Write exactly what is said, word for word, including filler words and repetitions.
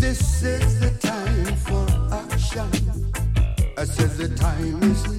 This is the time for action. I said the time is